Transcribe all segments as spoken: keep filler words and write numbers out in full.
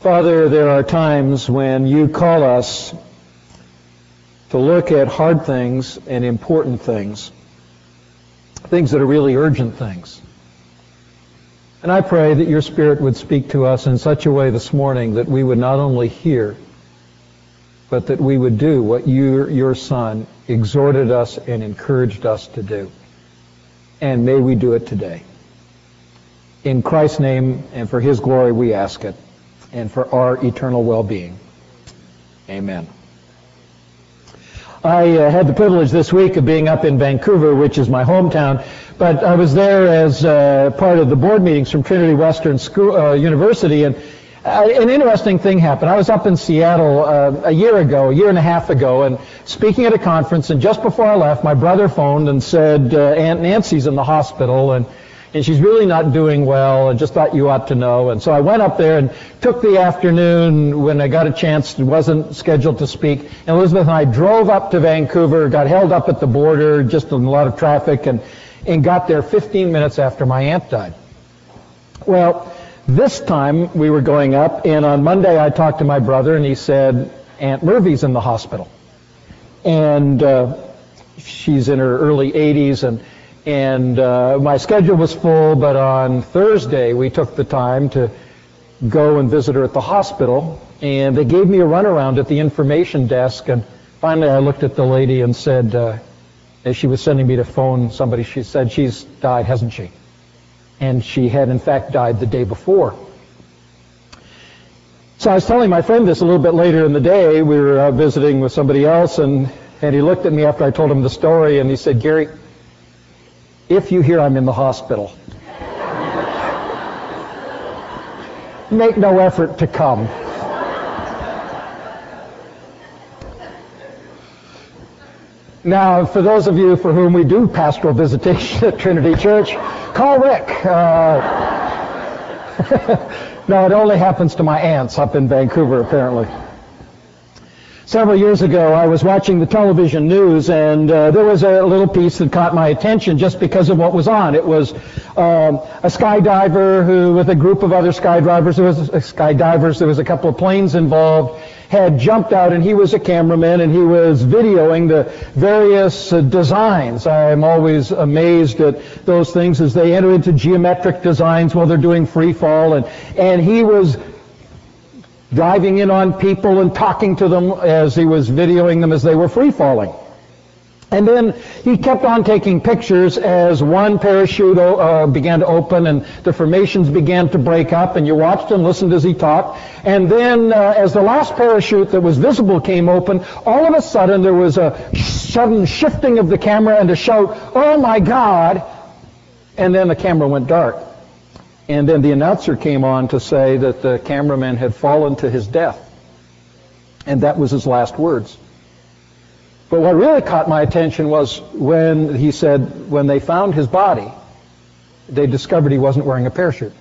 Father, there are times when you call us to look at hard things and important things, things that are really urgent things. And I pray that your Spirit would speak to us in such a way this morning that we would not only hear, but that we would do what you, your Son exhorted us and encouraged us to do. And may we do it today. In Christ's name and for his glory we ask it, and for our eternal well-being. Amen. I uh, had the privilege this week of being up in Vancouver, which is my hometown, but I was there as uh, part of the board meetings from Trinity Western School, uh, University, and uh, an interesting thing happened. I was up in Seattle uh, a year ago, a year and a half ago, and speaking at a conference, and just before I left, my brother phoned and said, uh, Aunt Nancy's in the hospital, and and she's really not doing well, and just thought you ought to know. And so I went up there and took the afternoon when I got a chance, wasn't scheduled to speak. And Elizabeth and I drove up to Vancouver, got held up at the border, just in a lot of traffic, and, and got there fifteen minutes after my aunt died. Well, this time we were going up, and on Monday I talked to my brother, and he said, Aunt Murphy's in the hospital. And uh, she's in her early eighties, and And uh, my schedule was full, but on Thursday we took the time to go and visit her at the hospital, and they gave me a runaround at the information desk, and finally I looked at the lady and said, uh, as she was sending me to phone somebody, she said, she's died, hasn't she? And she had in fact died the day before. So I was telling my friend this a little bit later in the day. We were uh, visiting with somebody else, and, and he looked at me after I told him the story, and he said, Gary, if you hear I'm in the hospital, make no effort to come. Now, for those of you for whom we do pastoral visitation at Trinity Church, call Rick. Uh, no, it only happens to my aunts up in Vancouver, apparently. Several years ago, I was watching the television news, and uh, there was a little piece that caught my attention just because of what was on. It was um, a skydiver who, with a group of other skydivers, there was uh, skydivers, there was a couple of planes involved, had jumped out, and he was a cameraman, and he was videoing the various uh, designs. I'm always amazed at those things as they enter into geometric designs while they're doing free fall, and, and he was driving in on people and talking to them as he was videoing them as they were free falling. And then he kept on taking pictures as one parachute uh, began to open and the formations began to break up, and you watched him, listened as he talked. And then uh, as the last parachute that was visible came open, all of a sudden there was a sudden shifting of the camera and a shout, "Oh my God!" And then the camera went dark. And then the announcer came on to say that the cameraman had fallen to his death. And that was his last words. But what really caught my attention was when he said, when they found his body, they discovered he wasn't wearing a parachute.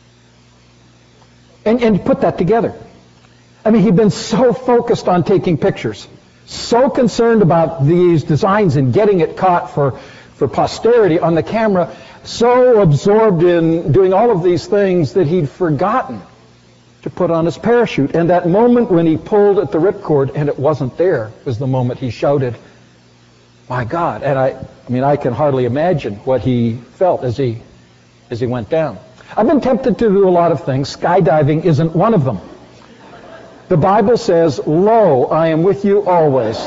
And, and put that together. I mean, he'd been so focused on taking pictures, so concerned about these designs and getting it caught for, for posterity on the camera, so absorbed in doing all of these things that he'd forgotten to put on his parachute. And that moment when he pulled at the ripcord and it wasn't there was the moment he shouted, "My God!" And I, I mean, I can hardly imagine what he felt as he, as he went down. I've been tempted to do a lot of things. Skydiving isn't one of them. The Bible says, "Lo, I am with you always."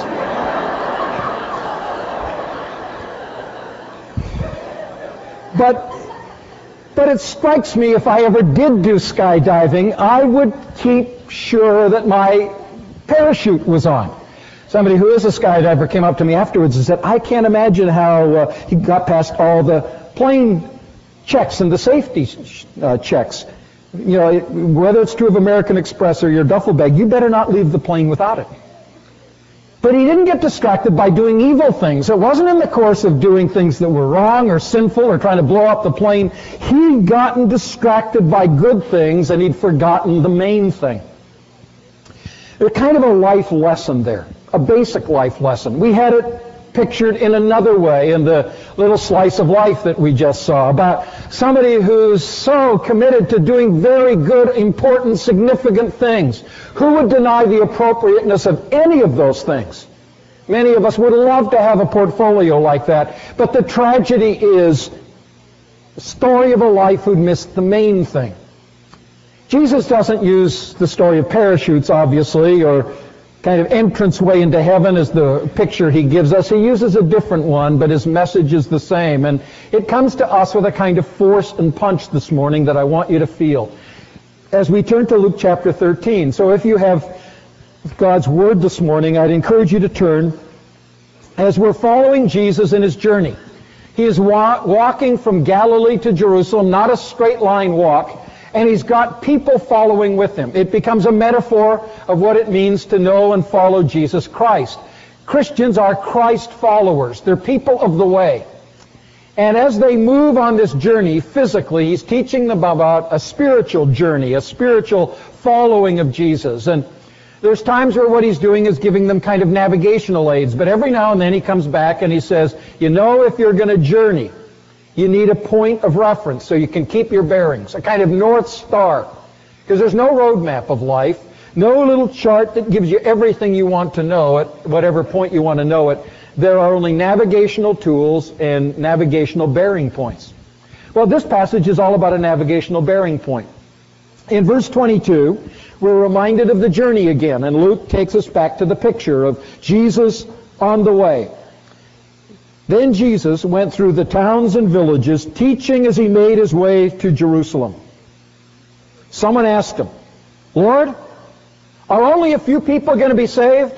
But, but it strikes me if I ever did do skydiving, I would keep sure that my parachute was on. Somebody who is a skydiver came up to me afterwards and said, I can't imagine how uh, he got past all the plane checks and the safety uh, checks. You know, whether it's true of American Express or your duffel bag, you better not leave the plane without it. But he didn't get distracted by doing evil things. It wasn't in the course of doing things that were wrong or sinful or trying to blow up the plane. He'd gotten distracted by good things, and he'd forgotten the main thing. There's kind of a life lesson there, a basic life lesson. We had it pictured in another way in the little slice of life that we just saw, about somebody who's so committed to doing very good, important, significant things. Who would deny the appropriateness of any of those things? Many of us would love to have a portfolio like that, but the tragedy is the story of a life who'd missed the main thing. Jesus doesn't use the story of parachutes, obviously, or kind of entranceway into heaven as the picture he gives us. He uses a different one, but his message is the same. And it comes to us with a kind of force and punch this morning that I want you to feel as we turn to Luke chapter thirteen. So if you have God's Word this morning, I'd encourage you to turn as we're following Jesus in his journey. He is wa- walking from Galilee to Jerusalem, not a straight line walk, and he's got people following with him. It becomes a metaphor of what it means to know and follow Jesus Christ. Christians are Christ followers. They're people of the way. And as they move on this journey physically, he's teaching them about a spiritual journey, a spiritual following of Jesus. And there's times where what he's doing is giving them kind of navigational aids, but every now and then he comes back and he says, you know, if you're going to journey, you need a point of reference so you can keep your bearings, a kind of North Star. Because there's no roadmap of life, no little chart that gives you everything you want to know at whatever point you want to know it. There are only navigational tools and navigational bearing points. Well, this passage is all about a navigational bearing point. In verse twenty-two, we're reminded of the journey again, and Luke takes us back to the picture of Jesus on the way. Then Jesus went through the towns and villages, teaching as he made his way to Jerusalem. Someone asked him, Lord, are only a few people going to be saved?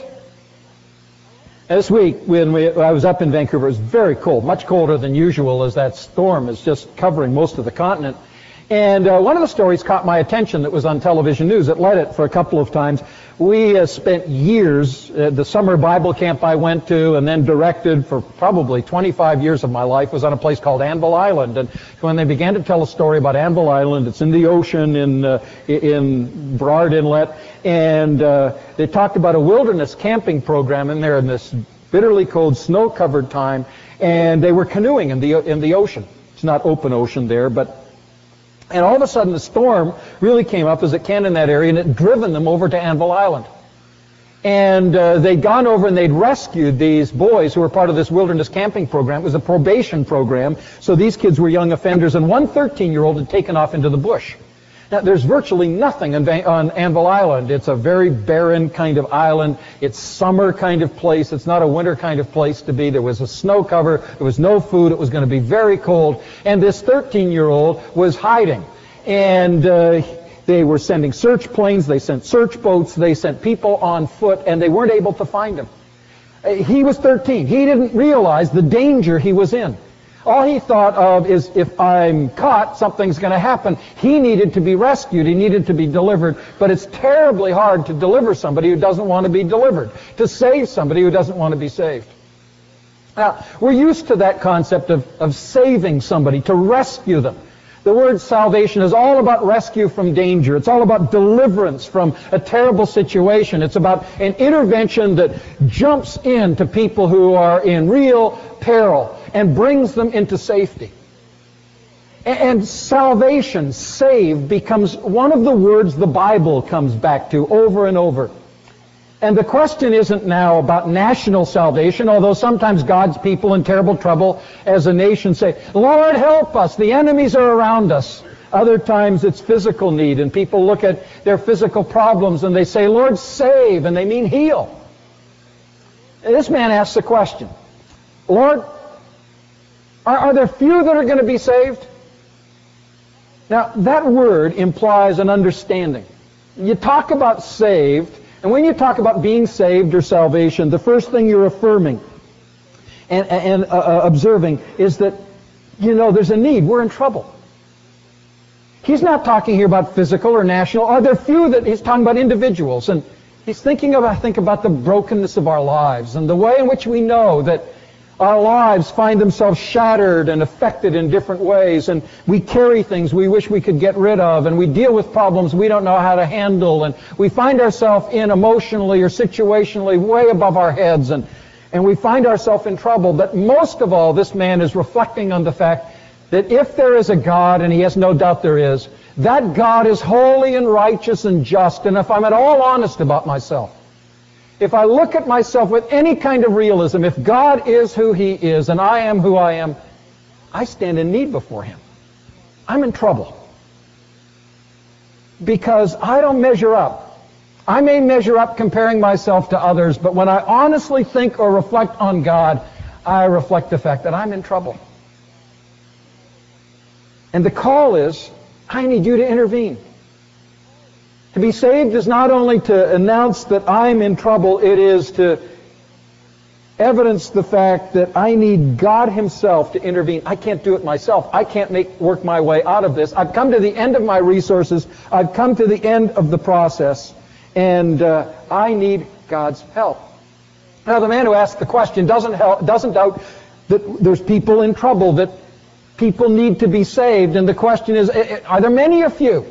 This week, when we, I was up in Vancouver, it was very cold, much colder than usual as that storm is just covering most of the continent. And uh, one of the stories caught my attention that was on television news. It led it for a couple of times. We uh, spent years, uh, the summer Bible camp I went to and then directed for probably twenty-five years of my life was on a place called Anvil Island. And when they began to tell a story about Anvil Island, it's in the ocean in, uh, in Burrard Inlet, and uh, they talked about a wilderness camping program in there in this bitterly cold, snow-covered time, and they were canoeing in the, in the ocean. It's not open ocean there, but and all of a sudden the storm really came up as it can in that area, and it had driven them over to Anvil Island. And uh, they'd gone over and they'd rescued these boys who were part of this wilderness camping program. It was a probation program, so these kids were young offenders, and one thirteen-year-old had taken off into the bush. Now, there's virtually nothing on, Van- on Anvil Island. It's a very barren kind of island. It's summer kind of place. It's not a winter kind of place to be. There was a snow cover. There was no food. It was going to be very cold. And this thirteen-year-old was hiding. And uh, they were sending search planes. They sent search boats. They sent people on foot, and they weren't able to find him. He was thirteen. He didn't realize the danger he was in. All he thought of is, if I'm caught, something's going to happen. He needed to be rescued. He needed to be delivered. But it's terribly hard to deliver somebody who doesn't want to be delivered, to save somebody who doesn't want to be saved. Now, we're used to that concept of, of saving somebody, to rescue them. The word salvation is all about rescue from danger. It's all about deliverance from a terrible situation. It's about an intervention that jumps in to people who are in real peril and brings them into safety. And salvation, save, becomes one of the words the Bible comes back to over and over. And the question isn't now about national salvation, although sometimes God's people in terrible trouble as a nation say, Lord, help us, the enemies are around us. Other times it's physical need, and people look at their physical problems and they say, Lord, save, and they mean heal. And this man asks the question, Lord, Are, are there few that are going to be saved? Now, that word implies an understanding. You talk about saved, and when you talk about being saved or salvation, the first thing you're affirming and, and uh, observing is that, you know, there's a need. We're in trouble. He's not talking here about physical or national. Are there few that he's talking about individuals? And he's thinking of, I think, about the brokenness of our lives and the way in which we know that our lives find themselves shattered and affected in different ways, and we carry things we wish we could get rid of, and we deal with problems we don't know how to handle, and we find ourselves in emotionally or situationally way above our heads, and and we find ourselves in trouble. But most of all, this man is reflecting on the fact that if there is a God, and he has no doubt there is, that God is holy and righteous and just. And if I'm at all honest about myself, if I look at myself with any kind of realism, if God is who he is and I am who I am, I stand in need before him. I'm in trouble. Because I don't measure up. I may measure up comparing myself to others, but when I honestly think or reflect on God, I reflect the fact that I'm in trouble. And the call is, I need you to intervene. To be saved is not only to announce that I'm in trouble, it is to evidence the fact that I need God himself to intervene. I can't do it myself. I can't make work my way out of this. I've come to the end of my resources. I've come to the end of the process. And uh, I need God's help. Now, the man who asked the question doesn't, help, doesn't doubt that there's people in trouble, that people need to be saved. And the question is, are there many or few?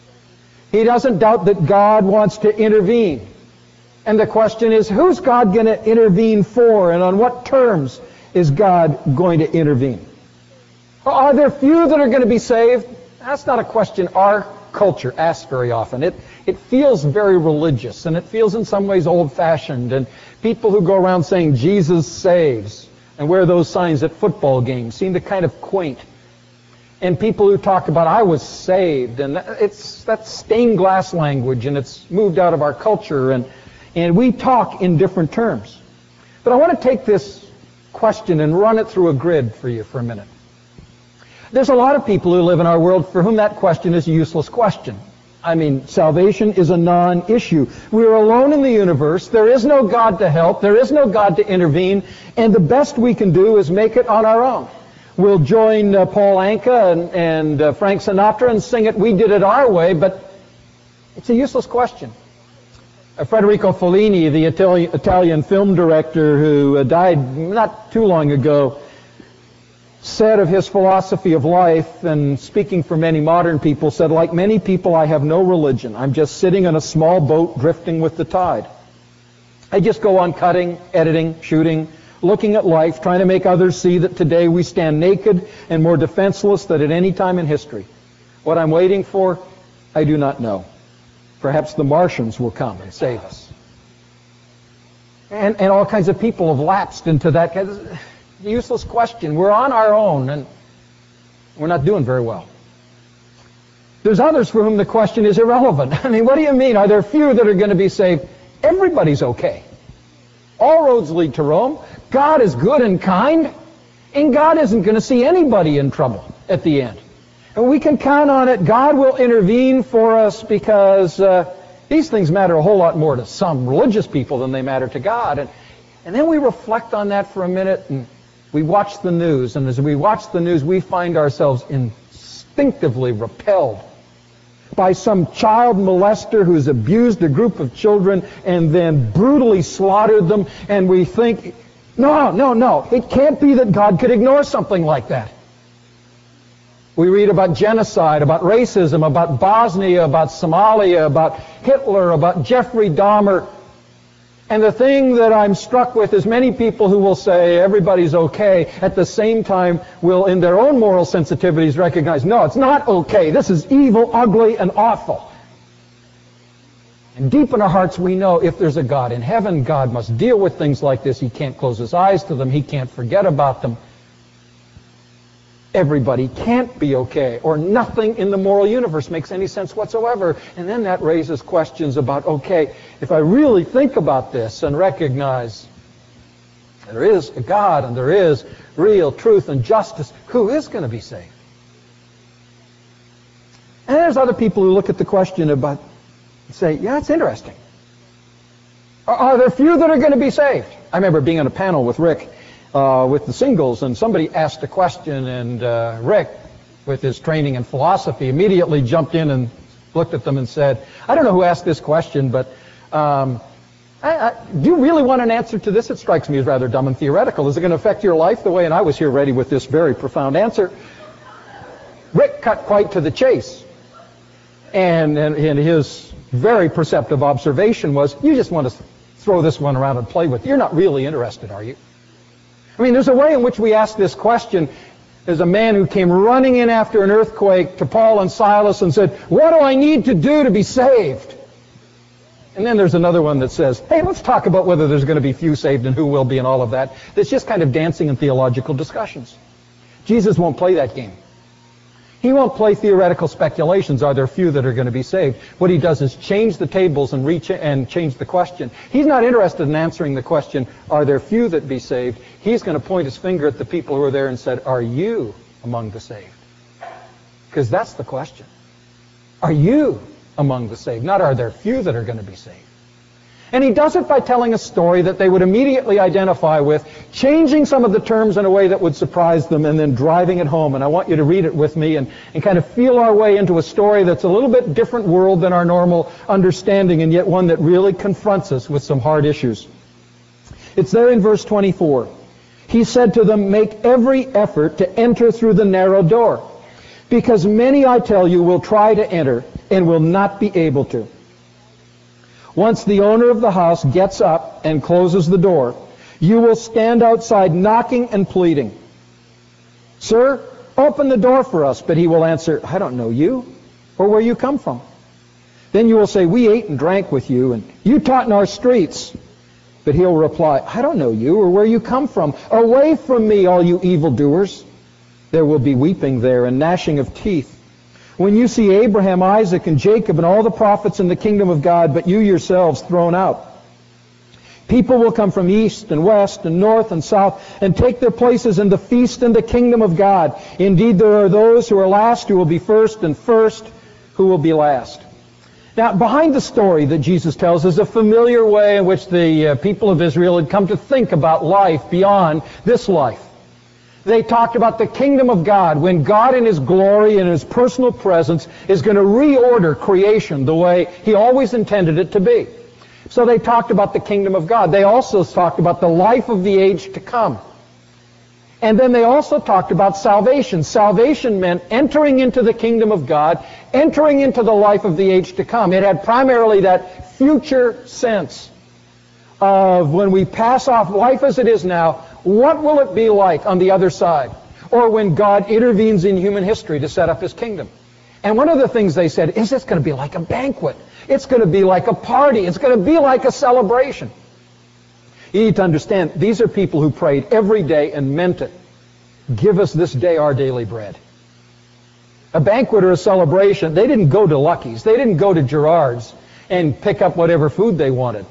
He doesn't doubt that God wants to intervene. And the question is, who's God going to intervene for, and on what terms is God going to intervene? Are there few that are going to be saved? That's not a question our culture asks very often. It, it feels very religious, and it feels in some ways old-fashioned. And people who go around saying, Jesus saves, and wear those signs at football games seem to kind of quaint. And people who talk about, I was saved, and it's that's stained glass language, and it's moved out of our culture, and, and we talk in different terms. But I want to take this question and run it through a grid for you for a minute. There's a lot of people who live in our world for whom that question is a useless question. I mean, salvation is a non-issue. We're alone in the universe. There is no God to help. There is no God to intervene. And the best we can do is make it on our own. We'll join uh, Paul Anka and, and uh, Frank Sinatra and sing it, we did it our way, but it's a useless question. Uh, Federico Fellini, the Itali- Italian film director who uh, died not too long ago, said of his philosophy of life, and speaking for many modern people, said, like many people, I have no religion. I'm just sitting in a small boat drifting with the tide. I just go on cutting, editing, shooting, looking at life, trying to make others see that today we stand naked and more defenseless than at any time in history. What I'm waiting for, I do not know. Perhaps the Martians will come and save us. And, and all kinds of people have lapsed into that useless question. We're on our own, and we're not doing very well. There's others for whom the question is irrelevant. I mean, what do you mean? Are there few that are going to be saved? Everybody's okay. All roads lead to Rome. God is good and kind, and God isn't going to see anybody in trouble at the end. And we can count on it. God will intervene for us because uh, these things matter a whole lot more to some religious people than they matter to God. And, and then we reflect on that for a minute, and we watch the news. And as we watch the news, we find ourselves instinctively repelled by some child molester who's abused a group of children and then brutally slaughtered them, and we think, no, no, no, it can't be that God could ignore something like that. We read about genocide, about racism, about Bosnia, about Somalia, about Hitler, about Jeffrey Dahmer. And the thing that I'm struck with is many people who will say everybody's okay, at the same time will, in their own moral sensitivities, recognize, no, it's not okay. This is evil, ugly, and awful. And deep in our hearts, we know if there's a God in heaven, God must deal with things like this. He can't close his eyes to them. He can't forget about them. Everybody can't be okay, or nothing in the moral universe makes any sense whatsoever. And then that raises questions about, okay, if I really think about this and recognize there is a God and there is real truth and justice, who is going to be saved? And there's other people who look at the question about, say, yeah, it's interesting. Are, are there few that are going to be saved? I remember being on a panel with Rick Uh, with the singles, and somebody asked a question, and uh, Rick, with his training in philosophy, immediately jumped in and looked at them and said, I don't know who asked this question, but um, I, I, do you really want an answer to this? It strikes me as rather dumb and theoretical. Is it going to affect your life the way? And I was here ready with this very profound answer. Rick cut quite to the chase, and, and, and his very perceptive observation was, you just want to throw this one around and play with. You're not really interested, are you? I mean, there's a way in which we ask this question. There's a man who came running in after an earthquake to Paul and Silas and said, what do I need to do to be saved? And then there's another one that says, hey, let's talk about whether there's going to be few saved and who will be and all of that. It's just kind of dancing in theological discussions. Jesus won't play that game. He won't play theoretical speculations. Are there few that are going to be saved? What he does is change the tables and, reach and change the question. He's not interested in answering the question, are there few that be saved? He's going to point his finger at the people who are there and said, are you among the saved? Because that's the question. Are you among the saved? Not are there few that are going to be saved. And he does it by telling a story that they would immediately identify with, changing some of the terms in a way that would surprise them, and then driving it home. And I want you to read it with me and, and kind of feel our way into a story that's a little bit different world than our normal understanding, and yet one that really confronts us with some hard issues. It's there in verse twenty-four. He said to them, make every effort to enter through the narrow door, because many, I tell you, will try to enter and will not be able to. Once the owner of the house gets up and closes the door, you will stand outside knocking and pleading. Sir, open the door for us. But he will answer, I don't know you or where you come from. Then you will say, we ate and drank with you, and you taught in our streets. But he'll reply, I don't know you or where you come from. Away from me, all you evildoers. There will be weeping there and gnashing of teeth when you see Abraham, Isaac, and Jacob and all the prophets in the kingdom of God, but you yourselves thrown out. People will come from east and west and north and south and take their places in the feast in the kingdom of God. Indeed, there are those who are last who will be first, and first who will be last. Now, behind the story that Jesus tells is a familiar way in which the uh, people of Israel had come to think about life beyond this life. They talked about the kingdom of God, when God in His glory and His personal presence is going to reorder creation the way He always intended it to be. So they talked about the kingdom of God. They also talked about the life of the age to come. And then they also talked about salvation. Salvation meant entering into the kingdom of God, entering into the life of the age to come. It had primarily that future sense of when we pass off life as it is now, what will it be like on the other side? Or when God intervenes in human history to set up His kingdom. And one of the things they said is it's going to be like a banquet. It's going to be like a party. It's going to be like a celebration. You need to understand, these are people who prayed every day and meant it. Give us this day our daily bread. A banquet or a celebration, they didn't go to Lucky's. They didn't go to Gerard's and pick up whatever food they wanted.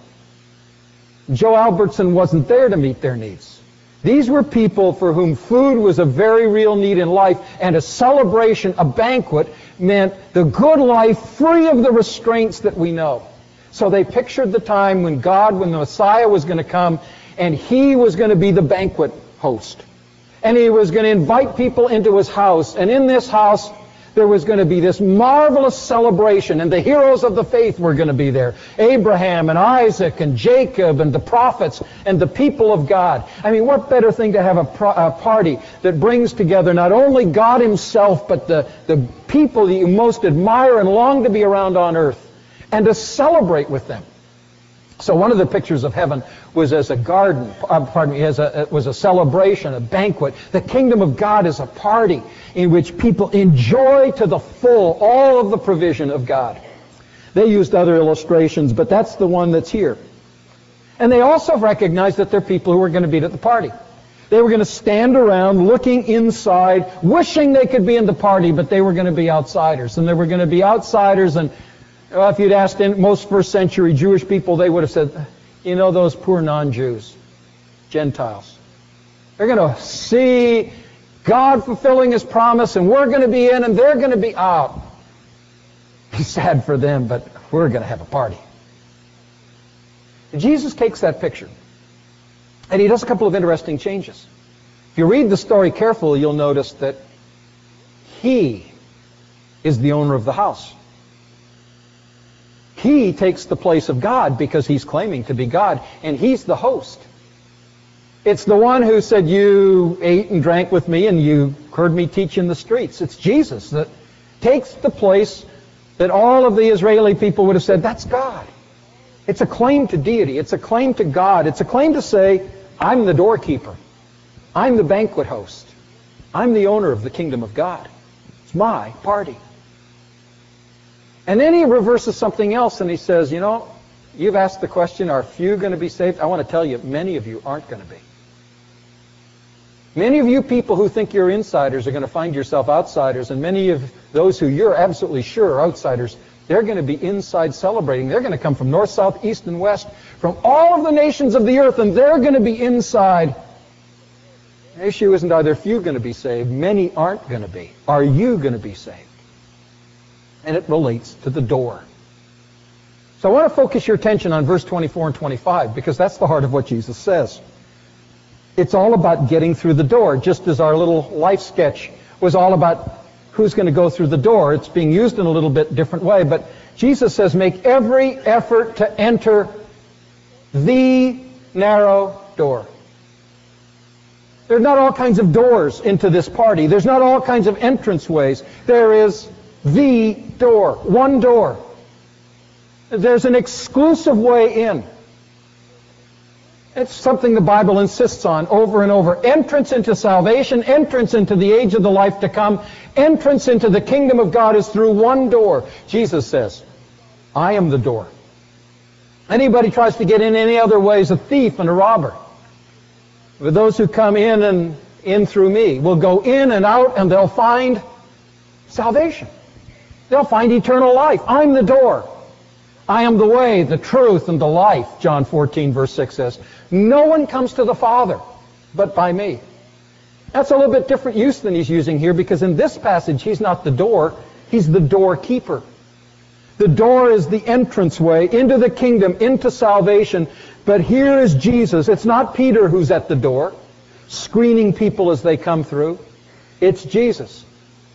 Joe Albertson wasn't there to meet their needs. These were people for whom food was a very real need in life, and a celebration, a banquet, meant the good life free of the restraints that we know. So they pictured the time when God, when the Messiah was going to come, and He was going to be the banquet host. And He was going to invite people into His house, and in this house there was going to be this marvelous celebration, and the heroes of the faith were going to be there. Abraham and Isaac and Jacob and the prophets and the people of God. I mean, what better thing to have a, pro- a party that brings together not only God Himself, but the, the people that you most admire and long to be around on earth, and to celebrate with them. So one of the pictures of heaven was as a garden, uh, pardon me, as a, it was a celebration, a banquet. The kingdom of God is a party in which people enjoy to the full all of the provision of God. They used other illustrations, but that's the one that's here. And they also recognized that they're people who were going to be at the party. They were going to stand around looking inside, wishing they could be in the party, but they were going to be outsiders. And they were going to be outsiders, and well, if you'd asked most first century Jewish people, they would have said, you know, those poor non-Jews, Gentiles. They're going to see God fulfilling His promise, and we're going to be in, and they're going to be out. It's sad for them, but we're going to have a party. And Jesus takes that picture, and He does a couple of interesting changes. If you read the story carefully, you'll notice that He is the owner of the house. He takes the place of God because He's claiming to be God, and He's the host. It's the one who said, you ate and drank with me and you heard me teach in the streets. It's Jesus that takes the place that all of the Israeli people would have said, that's God. It's a claim to deity. It's a claim to God. It's a claim to say, I'm the doorkeeper. I'm the banquet host. I'm the owner of the kingdom of God. It's my party. And then he reverses something else and he says, you know, you've asked the question, are few going to be saved? I want to tell you, many of you aren't going to be. Many of you people who think you're insiders are going to find yourself outsiders, and many of those who you're absolutely sure are outsiders, they're going to be inside celebrating. They're going to come from north, south, east, and west, from all of the nations of the earth, and they're going to be inside. The issue isn't are there few going to be saved, many aren't going to be. Are you going to be saved? And it relates to the door. So I want to focus your attention on verse twenty-four and twenty-five, because that's the heart of what Jesus says. It's all about getting through the door, just as our little life sketch was all about who's going to go through the door. It's being used in a little bit different way, but Jesus says, make every effort to enter the narrow door. There's not all kinds of doors into this party. There's not all kinds of entrance ways. There is the door, one door. There's an exclusive way in. It's something the Bible insists on over and over. Entrance into salvation, entrance into the age of the life to come, entrance into the kingdom of God is through one door. Jesus says, I am the door. Anybody tries to get in any other way is a thief and a robber. But those who come in and in through me will go in and out, and they'll find salvation. They'll find eternal life. I'm the door. I am the way, the truth, and the life, John fourteen, verse six says. No one comes to the Father but by me. That's a little bit different use than he's using here, because in this passage, he's not the door, he's the doorkeeper. The door is the entranceway into the kingdom, into salvation. But here is Jesus. It's not Peter who's at the door, screening people as they come through. It's Jesus.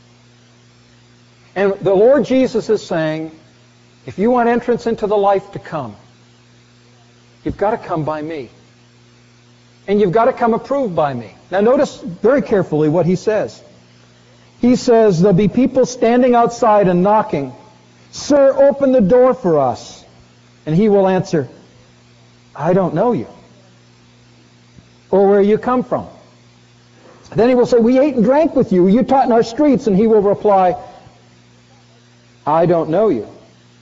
And the Lord Jesus is saying, if you want entrance into the life to come, you've got to come by me. And you've got to come approved by me. Now notice very carefully what he says. He says, there'll be people standing outside and knocking. Sir, open the door for us. And he will answer, I don't know you, or where you come from. Then he will say, we ate and drank with you. You taught in our streets. And he will reply, I don't know you,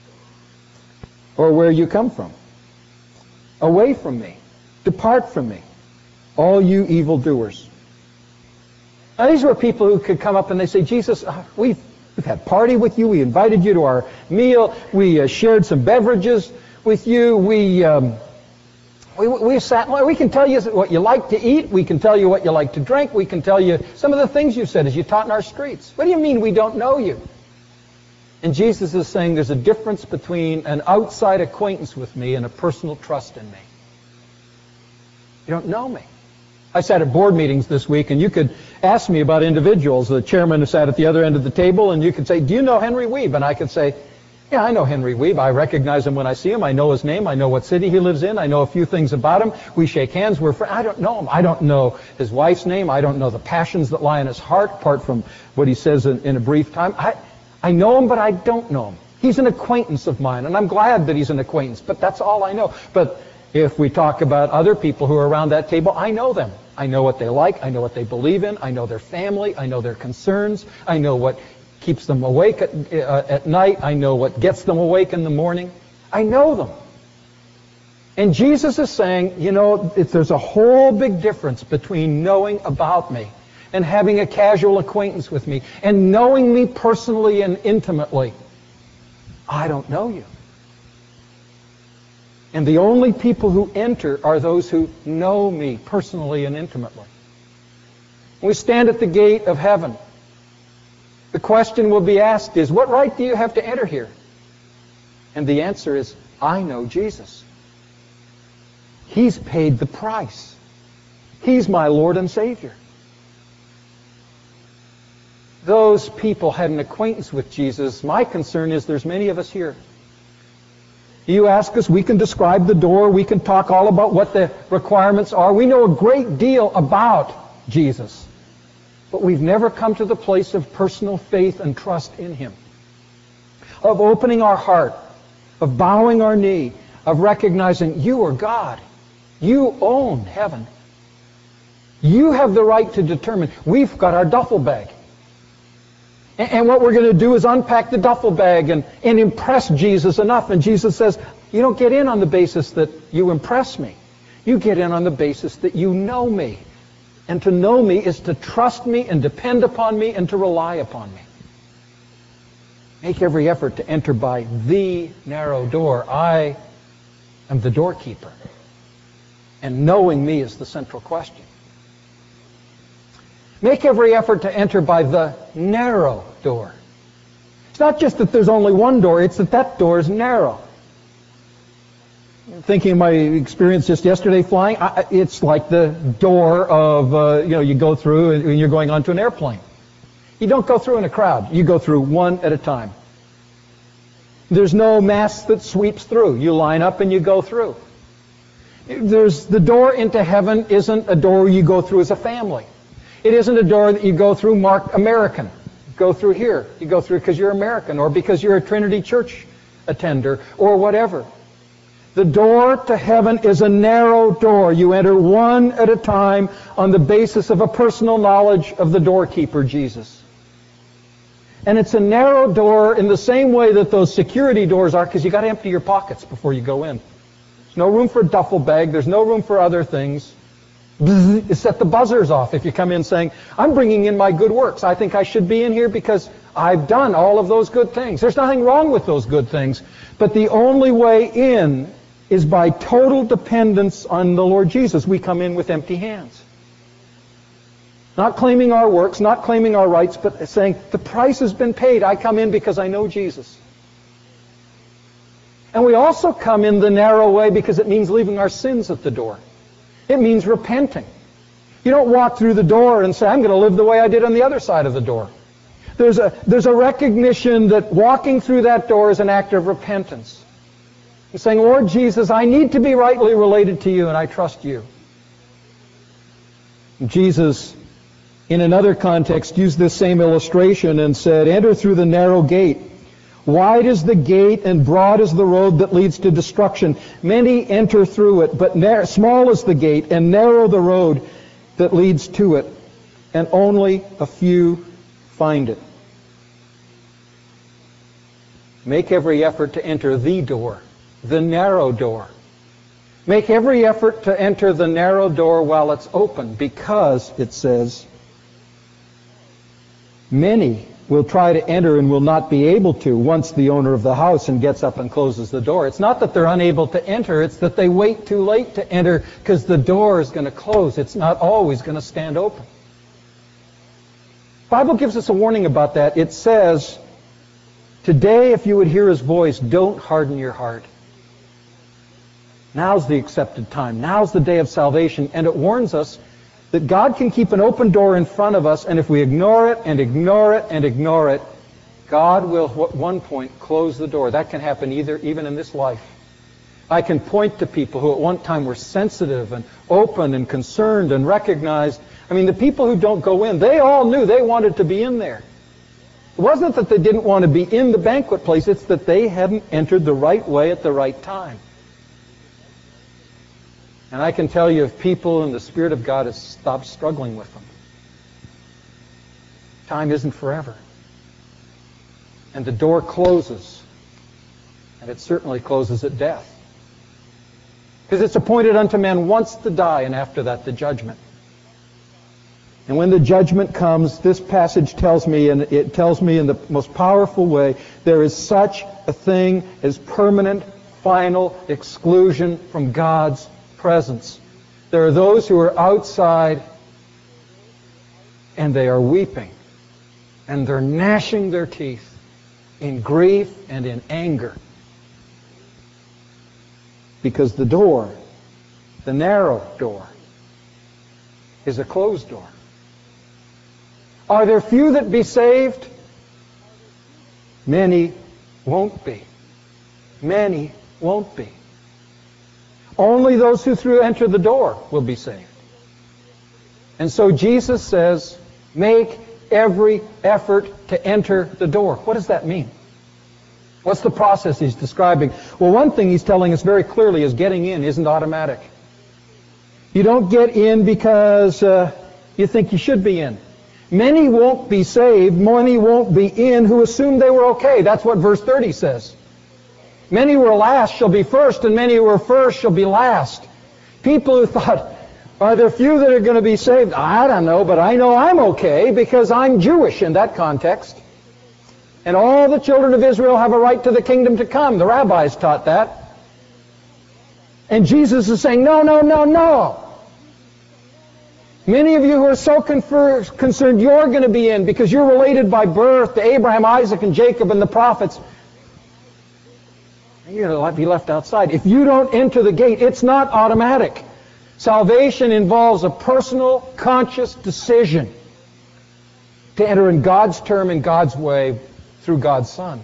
or where you come from. Away from me. Depart from me, all you evildoers. Now these were people who could come up and they say, Jesus, uh, we've, we've had party with you. We invited you to our meal. We uh, shared some beverages with you. We... Um, We, we sat, we can tell you what you like to eat. We can tell you what you like to drink. We can tell you some of the things you said as you taught in our streets. What do you mean we don't know you? And Jesus is saying there's a difference between an outside acquaintance with me and a personal trust in me. You don't know me. I sat at board meetings this week, and you could ask me about individuals. The chairman who sat at the other end of the table, and you could say, do you know Henry Weeb? And I could say, yeah, I know Henry Weeb. I recognize him when I see him. I know his name. I know what city he lives in. I know a few things about him. We shake hands. We're friends. I don't know him. I don't know his wife's name. I don't know the passions that lie in his heart, apart from what he says in, in a brief time. I, I know him, but I don't know him. He's an acquaintance of mine, and I'm glad that he's an acquaintance, but that's all I know. But if we talk about other people who are around that table, I know them. I know what they like. I know what they believe in. I know their family. I know their concerns. I know what keeps them awake at, uh, at night. I know what gets them awake in the morning. I know them. And Jesus is saying, you know, if there's a whole big difference between knowing about me and having a casual acquaintance with me and knowing me personally and intimately. I don't know you. And the only people who enter are those who know me personally and intimately. When we stand at the gate of heaven, the question will be asked is, what right do you have to enter here? And the answer is, I know Jesus. He's paid the price. He's my Lord and Savior. Those people had an acquaintance with Jesus. My concern is there's many of us here. You ask us, we can describe the door. We can talk all about what the requirements are. We know a great deal about Jesus. But we've never come to the place of personal faith and trust in Him, of opening our heart, of bowing our knee, of recognizing you are God. You own heaven. You have the right to determine. We've got our duffel bag. And what we're going to do is unpack the duffel bag and, and impress Jesus enough. And Jesus says, you don't get in on the basis that you impress me. You get in on the basis that you know me. And to know me is to trust me and depend upon me and to rely upon me. Make every effort to enter by the narrow door. I am the doorkeeper. And knowing me is the central question. Make every effort to enter by the narrow door. It's not just that there's only one door, it's that that door is narrow. Thinking of my experience just yesterday flying, I, it's like the door of, uh, you know, you go through when you're going onto an airplane. You don't go through in a crowd. You go through one at a time. There's no mass that sweeps through. You line up and you go through. There's the door into heaven isn't a door you go through as a family. It isn't a door that you go through marked American. You go through here. You go through because you're American or because you're a Trinity Church attender or whatever. The door to heaven is a narrow door. You enter one at a time on the basis of a personal knowledge of the doorkeeper, Jesus. And it's a narrow door in the same way that those security doors are, because you got to empty your pockets before you go in. There's no room for a duffel bag. There's no room for other things. You set the buzzers off if you come in saying, I'm bringing in my good works. I think I should be in here because I've done all of those good things. There's nothing wrong with those good things. But the only way in is by total dependence on the Lord Jesus. We come in with empty hands. Not claiming our works, not claiming our rights, but saying, the price has been paid. I come in because I know Jesus. And we also come in the narrow way because it means leaving our sins at the door. It means repenting. You don't walk through the door and say, I'm going to live the way I did on the other side of the door. There's a, there's a recognition that walking through that door is an act of repentance. You're saying, Lord Jesus, I need to be rightly related to you, and I trust you. Jesus, in another context, used this same illustration and said, enter through the narrow gate. Wide is the gate and broad is the road that leads to destruction. Many enter through it, but nar- small is the gate and narrow the road that leads to it, and only a few find it. Make every effort to enter the door, the narrow door. Make every effort to enter the narrow door while it's open, because, it says, many will try to enter and will not be able to once the owner of the house and gets up and closes the door. It's not that they're unable to enter, it's that they wait too late to enter because the door is going to close. It's not always going to stand open. The Bible gives us a warning about that. It says, today if you would hear His voice, don't harden your heart. Now's the accepted time. Now's the day of salvation. And it warns us that God can keep an open door in front of us, and if we ignore it and ignore it and ignore it, God will at one point close the door. That can happen either even in this life. I can point to people who at one time were sensitive and open and concerned and recognized. I mean, the people who don't go in, they all knew they wanted to be in there. It wasn't that they didn't want to be in the banquet place, it's that they hadn't entered the right way at the right time. And I can tell you, if people and the Spirit of God has stopped struggling with them, time isn't forever. And the door closes. And it certainly closes at death. Because it's appointed unto man once to die, and after that the judgment. And when the judgment comes, this passage tells me, and it tells me in the most powerful way, there is such a thing as permanent, final exclusion from God's presence. There are those who are outside and they are weeping and they're gnashing their teeth in grief and in anger because the door, the narrow door, is a closed door. Are there few that be saved? Many won't be. Many won't be. Only those who through enter the door will be saved. And so Jesus says, make every effort to enter the door. What does that mean? What's the process he's describing? Well, one thing he's telling us very clearly is getting in isn't automatic. You don't get in because uh, you think you should be in. Many won't be saved, many won't be in who assume they were okay. That's what verse thirty says. Many who were last shall be first, and many who were first shall be last. People who thought, are there few that are going to be saved? I don't know, but I know I'm okay because I'm Jewish in that context. And all the children of Israel have a right to the kingdom to come. The rabbis taught that. And Jesus is saying, no, no, no, no. Many of you who are so confer- concerned you're going to be in because you're related by birth to Abraham, Isaac, and Jacob and the prophets, you're going to be left outside. If you don't enter the gate, it's not automatic. Salvation involves a personal, conscious decision to enter in God's term, in God's way, through God's Son.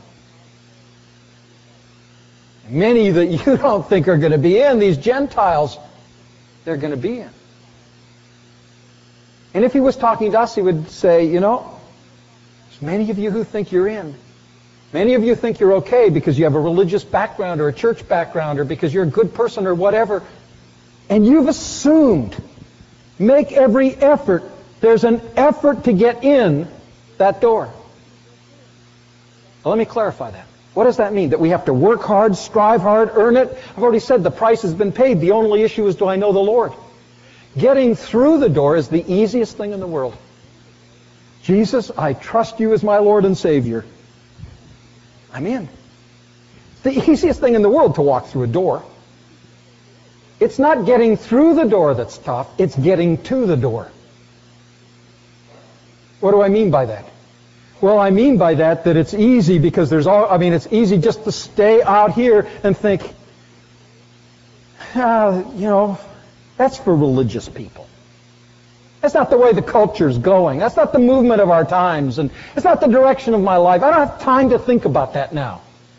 Many that you don't think are going to be in, these Gentiles, they're going to be in. And if he was talking to us, he would say, you know, there's many of you who think you're in. Many of you think you're okay because you have a religious background or a church background or because you're a good person or whatever. And you've assumed. Make every effort. There's an effort to get in that door. Well, let me clarify that. What does that mean? That we have to work hard, strive hard, earn it? I've already said the price has been paid. The only issue is, do I know the Lord? Getting through the door is the easiest thing in the world. Jesus, I trust you as my Lord and Savior. I'm in. The easiest thing in the world to walk through a door. It's not getting through the door that's tough. It's getting to the door. What do I mean by that? Well, I mean by that that it's easy because there's all, I mean, it's easy just to stay out here and think, uh, you know, that's for religious people. That's not the way the culture's going. That's not the movement of our times. And it's not the direction of my life. I don't have time to think about that now.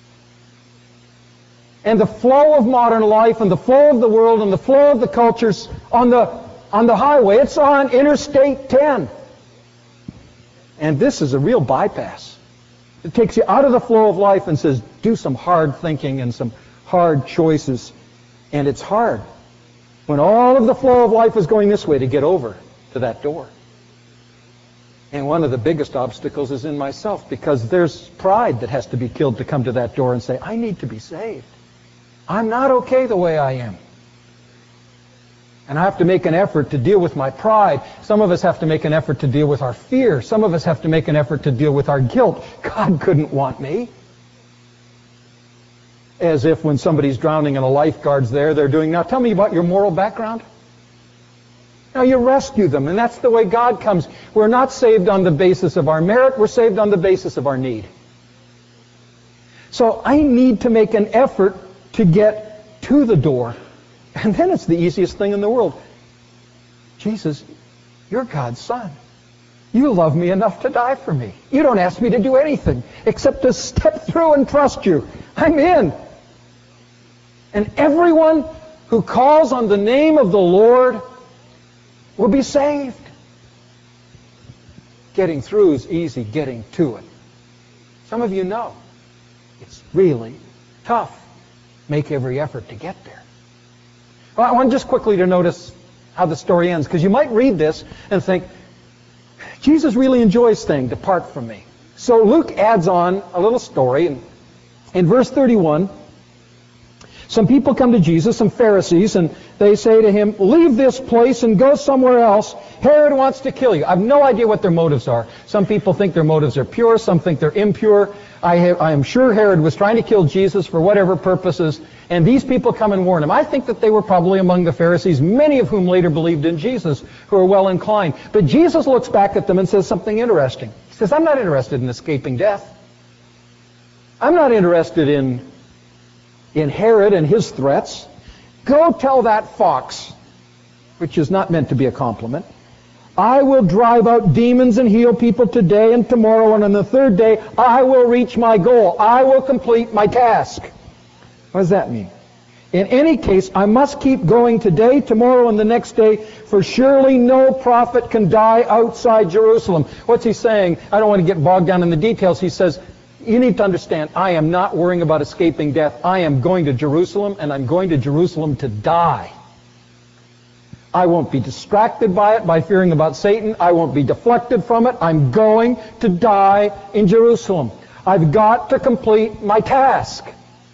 And the flow of modern life and the flow of the world and the flow of the cultures on the, on the highway, it's on Interstate ten. And this is a real bypass. It takes you out of the flow of life and says, do some hard thinking and some hard choices. And it's hard when all of the flow of life is going this way to get over to that door. And one of the biggest obstacles is in myself because there's pride that has to be killed to come to that door and say, I need to be saved. I'm not okay the way I am. And I have to make an effort to deal with my pride. Some of us have to make an effort to deal with our fear. Some of us have to make an effort to deal with our guilt. God couldn't want me. As if when somebody's drowning and a lifeguard's there, they're doing, now tell me about your moral background. Now you rescue them, and that's the way God comes. We're not saved on the basis of our merit. We're saved on the basis of our need. So I need to make an effort to get to the door. And then it's the easiest thing in the world. Jesus, you're God's Son. You love me enough to die for me. You don't ask me to do anything except to step through and trust you. I'm in. And everyone who calls on the name of the Lord will be saved. Getting through is easy. Getting to it. Some of you know it's really tough. Make every effort to get there. Well, I want just quickly to notice how the story ends, because you might read this and think, Jesus really enjoys saying, depart from me. So Luke adds on a little story. In, in verse thirty-one, some people come to Jesus, some Pharisees, and they say to him, leave this place and go somewhere else. Herod wants to kill you. I have no idea what their motives are. Some people think their motives are pure. Some think they're impure. I, have, I am sure Herod was trying to kill Jesus for whatever purposes. And these people come and warn him. I think that they were probably among the Pharisees, many of whom later believed in Jesus, who are well inclined. But Jesus looks back at them and says something interesting. He says, I'm not interested in escaping death. I'm not interested in, in Herod and his threats. Go tell that fox, which is not meant to be a compliment, I will drive out demons and heal people today and tomorrow, and on the third day, I will reach my goal. I will complete my task. What does that mean? In any case, I must keep going today, tomorrow, and the next day, for surely no prophet can die outside Jerusalem. What's he saying? I don't want to get bogged down in the details. He says, You need to understand, I am not worrying about escaping death. I am going to Jerusalem, and I'm going to Jerusalem to die. I won't be distracted by it, by fearing about Satan. I won't be deflected from it. I'm going to die in Jerusalem. I've got to complete my task.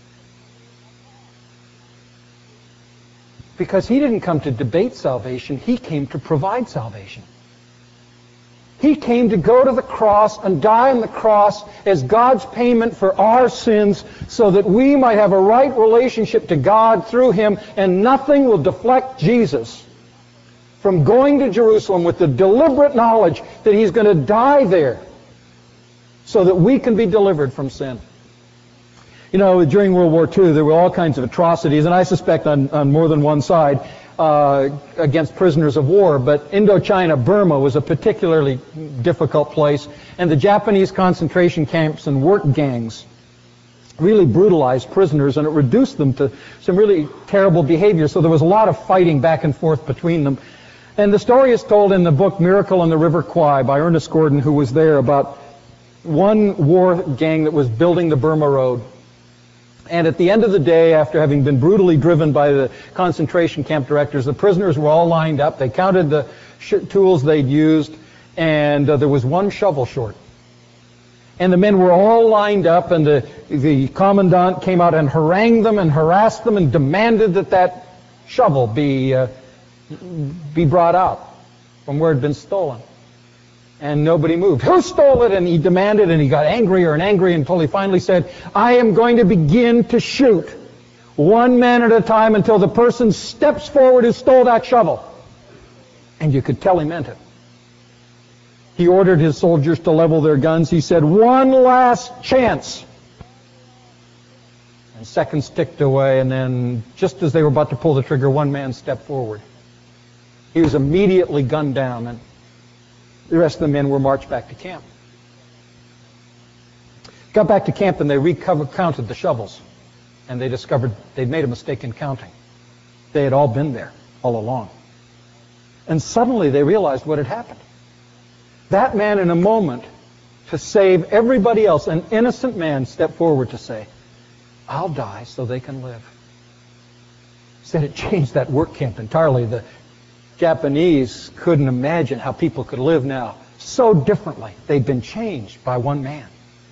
Because he didn't come to debate salvation, he came to provide salvation. He came to go to the cross and die on the cross as God's payment for our sins so that we might have a right relationship to God through him, and nothing will deflect Jesus from going to Jerusalem with the deliberate knowledge that he's going to die there so that we can be delivered from sin. You know, during World War Two, there were all kinds of atrocities, and I suspect on, on more than one side, uh, against prisoners of war. But Indochina, Burma, was a particularly difficult place, and the Japanese concentration camps and work gangs really brutalized prisoners, and it reduced them to some really terrible behavior. So there was a lot of fighting back and forth between them. And the story is told in the book Miracle on the River Kwai by Ernest Gordon, who was there, about one war gang that was building the Burma Road. And at the end of the day, after having been brutally driven by the concentration camp directors, the prisoners were all lined up. They counted the sh- tools they'd used, and uh, there was one shovel short. And the men were all lined up, and the, the commandant came out and harangued them and harassed them and demanded that that shovel be, uh, be brought out from where it had been stolen. And nobody moved. Who stole it? And he demanded, and he got angrier and angrier until he finally said, I am going to begin to shoot one man at a time until the person steps forward who stole that shovel. And you could tell he meant it. He ordered his soldiers to level their guns. He said, one last chance. And seconds ticked away, and then just as they were about to pull the trigger, one man stepped forward. He was immediately gunned down, and the rest of the men were marched back to camp. Got back to camp, and they recounted the shovels, and they discovered they'd made a mistake in counting. They had all been there all along. And suddenly they realized what had happened. That man, in a moment, to save everybody else, an innocent man, stepped forward to say, I'll die so they can live. Said it changed that work camp entirely. The Japanese couldn't imagine how people could live now so differently. They'd been changed by one man.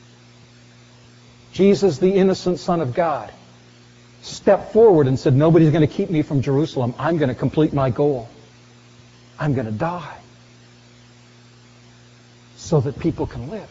Jesus, the innocent Son of God, stepped forward and said, nobody's going to keep me from Jerusalem. I'm going to complete my goal. I'm going to die so that people can live.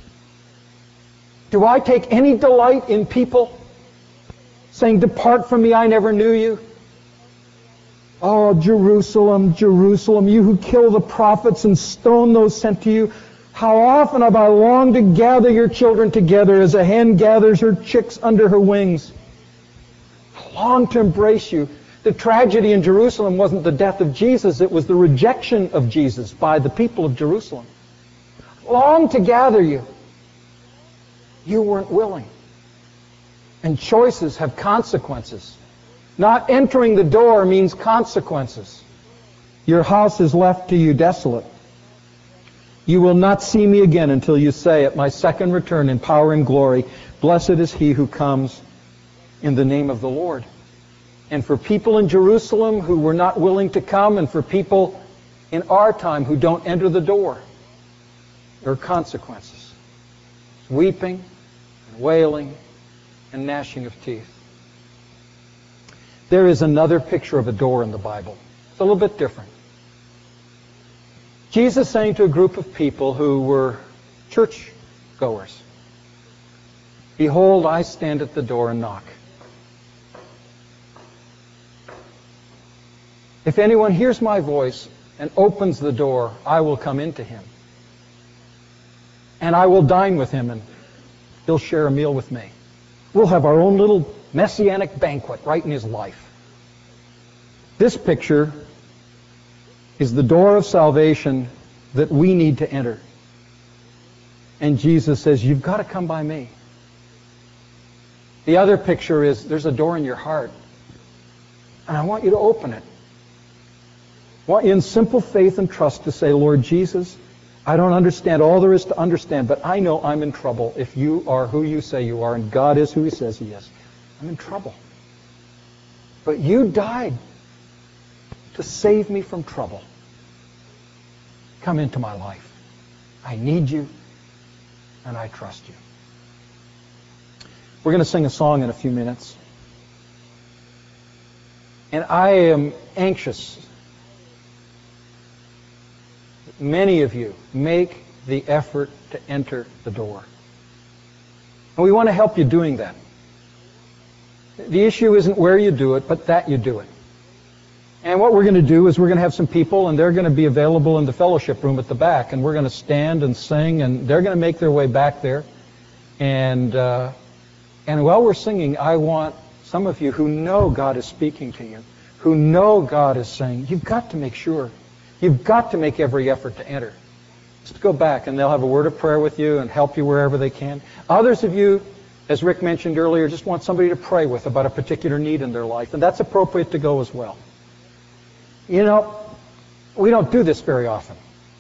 Do I take any delight in people saying, depart from me, I never knew you? Oh, Jerusalem, Jerusalem, you who kill the prophets and stone those sent to you, how often have I longed to gather your children together as a hen gathers her chicks under her wings. I long to embrace you. The tragedy in Jerusalem wasn't the death of Jesus, it was the rejection of Jesus by the people of Jerusalem. Long to gather you. You weren't willing. And choices have consequences. Not entering the door means consequences. Your house is left to you desolate. You will not see me again until you say, at my second return in power and glory, blessed is he who comes in the name of the Lord. And for people in Jerusalem who were not willing to come, and for people in our time who don't enter the door, there are consequences. Weeping and wailing and gnashing of teeth. There is another picture of a door in the Bible. It's a little bit different. Jesus saying to a group of people who were church goers, behold, I stand at the door and knock. If anyone hears my voice and opens the door, I will come into him. And I will dine with him, and he'll share a meal with me. We'll have our own little messianic banquet right in his life. This picture is the door of salvation that we need to enter. And Jesus says, you've got to come by me. The other picture is there's a door in your heart, and I want you to open it. I want you in simple faith and trust to say, Lord Jesus, I don't understand all there is to understand, but I know I'm in trouble if you are who you say you are and God is who he says he is. I'm in trouble. But you died to save me from trouble. Come into my life. I need you, and I trust you. We're going to sing a song in a few minutes. And I am anxious that many of you make the effort to enter the door. And we want to help you doing that. The issue isn't where you do it, but that you do it. And what we're going to do is we're going to have some people, and they're going to be available in the fellowship room at the back, and we're going to stand and sing, and they're going to make their way back there. And uh, and while we're singing, I want some of you who know God is speaking to you, who know God is saying, you've got to make sure, you've got to make every effort to enter. Just go back, and they'll have a word of prayer with you and help you wherever they can. Others of you, as Rick mentioned earlier, just want somebody to pray with about a particular need in their life, and that's appropriate to go as well. You know, we don't do this very often.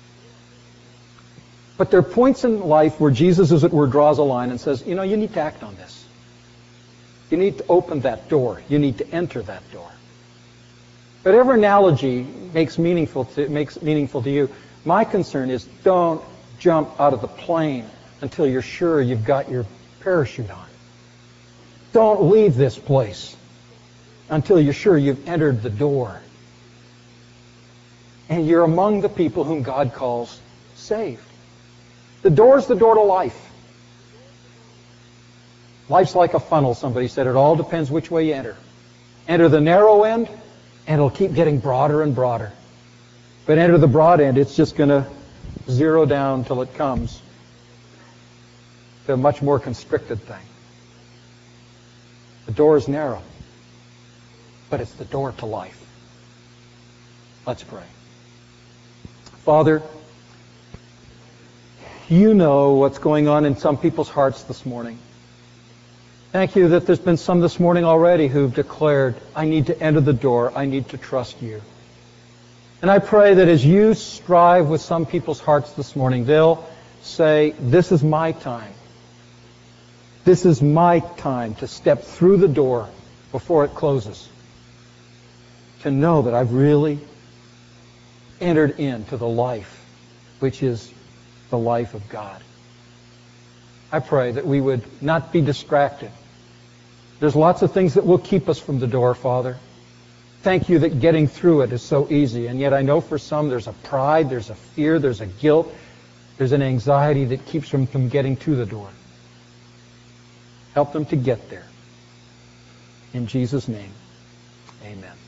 But there are points in life where Jesus, as it were, draws a line and says, you know, you need to act on this. You need to open that door. You need to enter that door. Whatever analogy makes meaningful to, makes meaningful to you, my concern is don't jump out of the plane until you're sure you've got your parachute on. Don't leave this place until you're sure you've entered the door. And you're among the people whom God calls saved. The door's the door to life. Life's like a funnel, somebody said. It all depends which way you enter. Enter the narrow end, and it'll keep getting broader and broader. But enter the broad end, it's just going to zero down till it comes to a much more constricted thing. The door is narrow, but it's the door to life. Let's pray. Father, you know what's going on in some people's hearts this morning. Thank you that there's been some this morning already who've declared, I need to enter the door, I need to trust you. And I pray that as you strive with some people's hearts this morning, they'll say, this is my time. This is my time to step through the door before it closes. To know that I've really entered into the life, which is the life of God. I pray that we would not be distracted. There's lots of things that will keep us from the door, Father. Thank you that getting through it is so easy. And yet I know for some there's a pride, there's a fear, there's a guilt, there's an anxiety that keeps them from getting to the door. Help them to get there. In Jesus' name, amen.